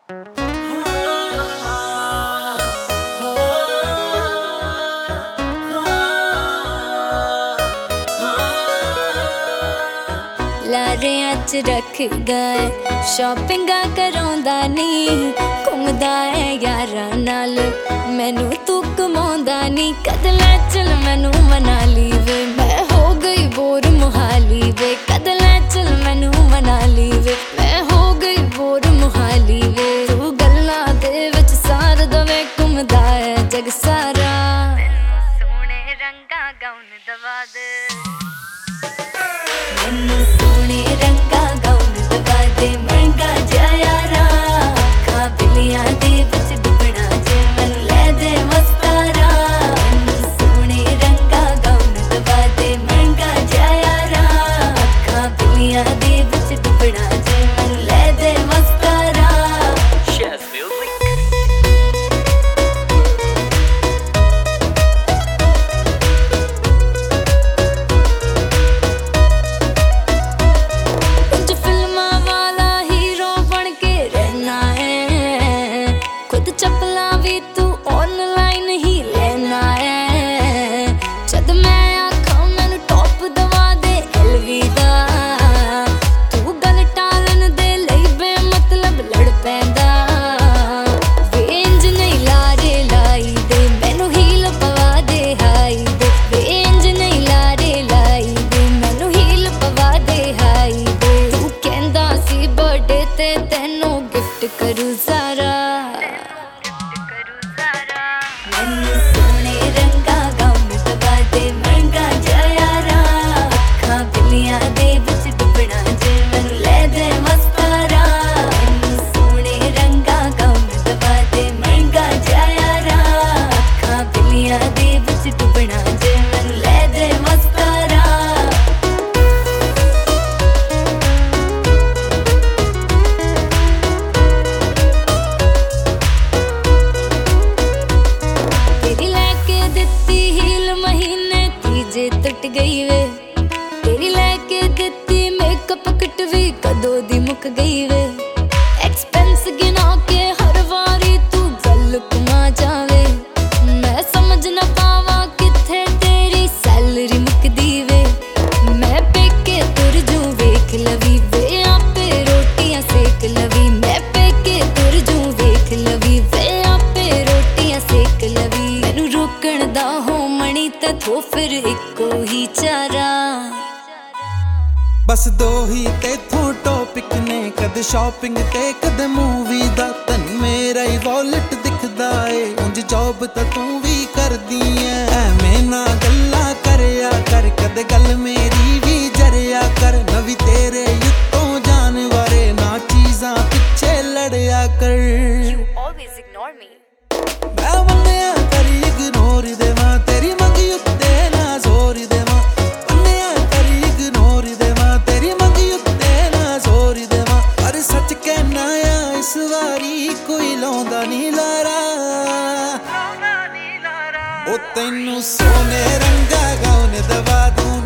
ਲਾਰਿਆਂ 'ਚ ਰੱਖਦਾ ਏ ਸ਼ਾਪਿੰਗਾਂ ਕਰਾਉਂਦਾ ਨੀ, ਘੁੰਮਦਾ ਏ ਯਾਰਾਂ ਨਾਲ ਮੈਨੂੰ ਤੂੰ ਕਮਾਉਂਦਾ ਨੀ। ਕਦ ਲੈ ਚੱਲ ਮੈਨੂੰ ਮਨਾਲੀ ਵੇ, ਮੈਂ ਹੋ ਗਈ ਬੋਰ ਮੁਹਾਲੀ ਵੇ। ਕਦ ਲੈ ਚੱਲ ਮੈਨੂੰ ਮਨਾਲੀ ਵੇ, ਮੈਂ ਹੋ ਗਈ ਬੋਰ ਮੁਹਾਲੀ ਵੇ। ਤੂੰ ਗੱਲਾਂ ਦੇ ਵਿੱਚ ਸਾਰ ਦਵੇ ਘੁੰਮਦਾ ਏ ਜਗ ਸਾਰਾ, ਸੋਹਣੇ ਰੰਗਾਂ ਗਾਉਣ ਦਵਾ ਦੇ। ਮੈਨੂੰ ਸੋਹਣੇ ਰੰਗਾਂ ਗਾਉਣ ਦਵਾ ਦੇ, ਮਹਿੰਗਾ ਜਿਹਾ ਯਾਰਾ ਅੱਖਾਂ ਬਿੱਲੀਆਂ ਦੇ ਵਿੱਚ ਡੁੱਬਣਾ ਜੇ ਮੈਨੂੰ ਲੈ ਦੇ ਮਸਤਾਰਾ। ਮੈਨੂੰ ਸੋਹਣੇ ਰੰਗਾਂ ਗਾਉਣ ਦਵਾ ਦੇ, ਮਹਿੰਗਾ ਜਿਹਾ ਯਾਰਾ ਅੱਖਾਂ ਬਿੱਲੀਆਂ ਦੇ ਵਿੱਚ ਡੁੱਬਣਾ ਜੇ ਮੈਨੂੰ ਲੈ ਦੇ ਮਸਤਾਰਾ। ਚੱਪਲਾਂ ਵੀ ਤੂੰ ਆਨਲਾਈਨ ਹੀ ਲੈਣਾ ਏ, ਜਦ ਮੈਂ ਆਖਾਂ ਮੈਨੂੰ ਟੌਪ ਦਵਾ ਦੇ LV ਦਾ। ਤੂੰ ਗੱਲ ਟਾਲਣ ਦੇ ਲਈ ਬੇਮਤਲਬ ਲੜ ਪੈਂਦਾ ਵੇ। ਇੰਝ ਨਹੀਂ ਲਾਰੇ ਲਾਈ ਦੇ ਮੈਨੂੰ ਹੀਲ ਪਵਾ ਦੇ ਹਾਈ ਦੇ ਵੇ। ਇੰਝ ਨਹੀਂ ਲਾਰੇ ਲਾਈ ਦੇ ਮੈਨੂੰ ਹੀਲ ਪਵਾ ਦੇ ਹਾਈ ਦੇ। ਤੂੰ ਕਹਿੰਦਾ ਸੀ ਬਰਥਡੇ ਤੇ ਤੈਨੂੰ ਗਿਫਟ ਕਰੂ ਸਾਰਾ। ਮੈਨੂੰ ਸੋਹਣੇ ਰੰਗਾਂ ਗਾਉਣ ਦਵਾ ਦੇ, ਮਹਿੰਗਾ ਜਿਹਾ ਯਾਰਾ ਅੱਖਾਂ ਬਿੱਲੀਆਂ ਦੇ ਵਿੱਚ ਡੁੱਬਣਾ ਜੇ ਮੈਨੂੰ ਲੈ ਦੇ ਮਸਤਾਰਾ। ਮੈਨੂੰ ਸੋਹਣੇ ਰੰਗਾਂ ਗਾਉਣ ਦਵਾ ਦੇ, ਮਹਿੰਗਾ ਜਿਹਾ ਯਾਰਾ ਅੱਖਾਂ ਬਿੱਲੀਆਂ ਦੇ ਵਿੱਚ ਡੁੱਬਣਾ ਜੇ ਮੈਨੂੰ ਲੈ ਦੇ ਮਸਤਾਰਾ। ਟੁੱਟ ਗਈ ਵੇ ਤੇਰੀ ਲੈ ਕੇ ਦਿੱਤੀ ਮੇਕਅਪ ਕਿਟ ਵੀ ਕਦੋਂ ਦੀ ਮੁੱਕ ਗਈ ਵੇ। ਐਕਸਪੈਂਸ ਗਿਣਾ ਕੇ ਹਰ ਵਾਰੀ ਤੂੰ ਗੱਲ ਘੁਮਾ ਜਾਵੇ, ਮੈਂ ਸਮਝ ਨਾ ਪਾਵਾਂ ਕਿੱਥੇ ਤੇਰੀ ਸੈਲਰੀ ਮੁੱਕਦੀ ਵੇ। ਮੈਂ ਪੇਕੇ ਤੁਰ ਜੂ ਵੇਖ ਲਵੀ ਵੇ, ਆਪੇ ਰੋਟੀਆਂ ਸੇਕ ਲਵੀ। ਮੈਂ ਪੇਕੇ ਤੁਰ ਜੂ ਵੇਖ ਲਵੀ ਵੇ, ਆਪੇ ਰੋਟੀਆਂ ਸੇਕ ਲਵੀ। ਮੈਨੂੰ ਰੋਕਣ ਦਾ ਹੋ ਮਣੀ ਤੈਥੋਂ ਫਿਰ ਇੱਕੋ ਹੀ ਚਾਰਾ। ਬਸ ਦੋ ਹੀ ਤੇਥੋਂ ਟੌਪਿਕ ਨੇ, ਕਦੇ ਸ਼ਾਪਿੰਗ ਤੇ ਕਦੇ ਮੂਵੀ ਦਾ। ਤੈਨੂੰ ਮੇਰਾ ਹੀ ਵਾਲਟ ਦਿਖਦਾ ਏ, ਉਂਝ ਜੌਬ ਤਾਂ ਤੂੰ ਵੀ ਕਰਦੀ ਐ। ਐਵੇਂ ਨਾ ਗੱਲਾਂ ਕਰਿਆ ਕਰ, ਕਦੇ ਗੱਲ ਮੇਰੀ ਵੀ ਜਰਿਆ ਕਰ। ਨਵੀਂ ਤੇਰੇ ਉੱਤੋਂ ਜਾਣ ਬਾਰੇ ਨਾ ਚੀਜ਼ਾਂ ਪਿੱਛੇ ਲੜਿਆ ਕਰ। ਮੈਂ ਮੰਨਿਆ ਕਰੀ ਇਗਨੋਰ ਦੇਵਾਂ ਤੇਰੀ ਮੰਗੀ ਉੱਤੇ ਨਾ ਜ਼ੋਰ ਦੇਵਾਂ। ਮੰਨਿਆ ਕਰੀ ਇਗਨੋਰ ਦੇਵਾਂ ਤੇਰੀ ਮੰਗੀ ਉੱਤੇ ਨਾ ਜ਼ੋਰ ਦੇਵਾਂ। ਪਰ ਸੱਚ ਕਹਿਣਾ ਆ ਇਸ ਵਾਰੀ ਕੋਈ ਲਾਉਂਦਾ ਨੀ ਲਾਰਾ। ਉਹ ਤੈਨੂੰ ਸੋਹਣੇ ਰੰਗਾਂ ਗਾਉਣ ਦਵਾ ਦੂੰ,